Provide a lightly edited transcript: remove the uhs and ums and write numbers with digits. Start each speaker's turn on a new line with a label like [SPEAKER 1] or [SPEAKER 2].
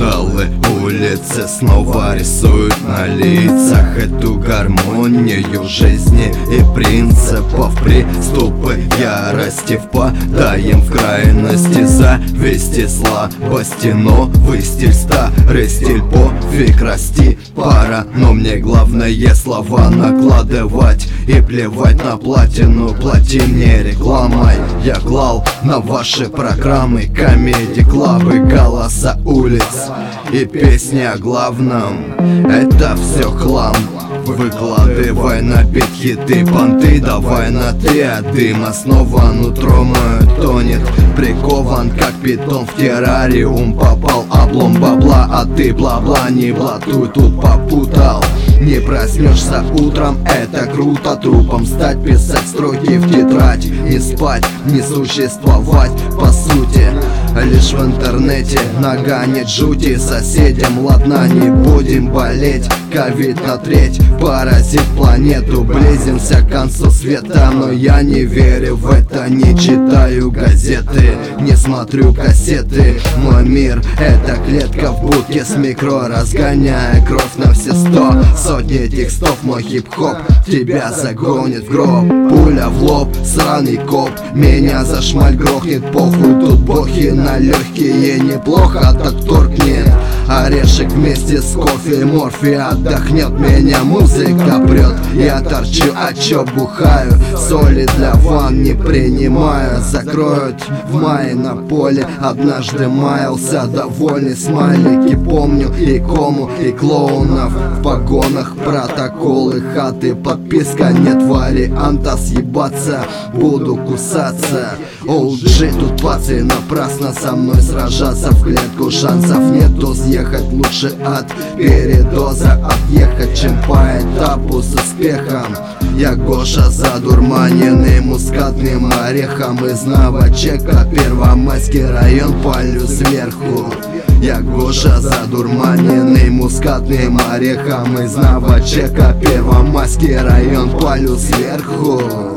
[SPEAKER 1] Усталые улицы снова рисуют на лицах эту гармонию жизни и принципов. Приступы ярости впадаем в крайности, зависти, слабости, новый стиль, старый стиль, пофиг, расти пора. Но мне главное слова накладывать и плевать на платину. Плати мне рекламой, я клал на ваши программы комедии, клабы, голоса улиц и песни о главном. Это все хлам. Выкладывай на бит хиты, понты, давай на ты. А дыма снова нутро мое тонет, прикован как питон в террариум. Попал облом бабла, а ты бла-бла не блатуй, тут попутал. Не проснешься утром, это круто. Трупом стать, писать строки в тетрадь. Не спать, не существовать по сути. Лишь в интернете наганит жути. Соседям ладно, не будем болеть. Ковид на треть поразит планету. Близимся к концу света, но я не верю в это. Не читаю газеты, не смотрю кассеты. Мой мир — это клетка в будке с микро, разгоняя кровь на все 100. Сотни текстов, мой хип-хоп тебя загонит в гроб. Пуля в лоб, сраный коп, меня за шмаль грохнет. Похуй, тут бохи на легкие, неплохо так торкнет. Орешек вместе с кофе и морфи отдохнет. Меня музыка прет, я торчу, а чё бухаю? Соли для ванн не принимаю. Закроют в мае на поле. Однажды маялся, довольный, смайлики помню. И кому, и клоунов в погонах, протоколы, хаты, подписка. Нет варианта съебаться, буду кусаться. OG тут пацы, напрасно со мной сражаться. В клетку шансов нету, съехать лучше от передоза. Отъехать, чем по этапу с успехом. Я Гоша, задурманенный мускатным орехом. Из Новочека, Первомайский район, палю сверху. Я Гоша, задурманенный мускатным орехом. Из Новочека, Первомайский район, палю сверху.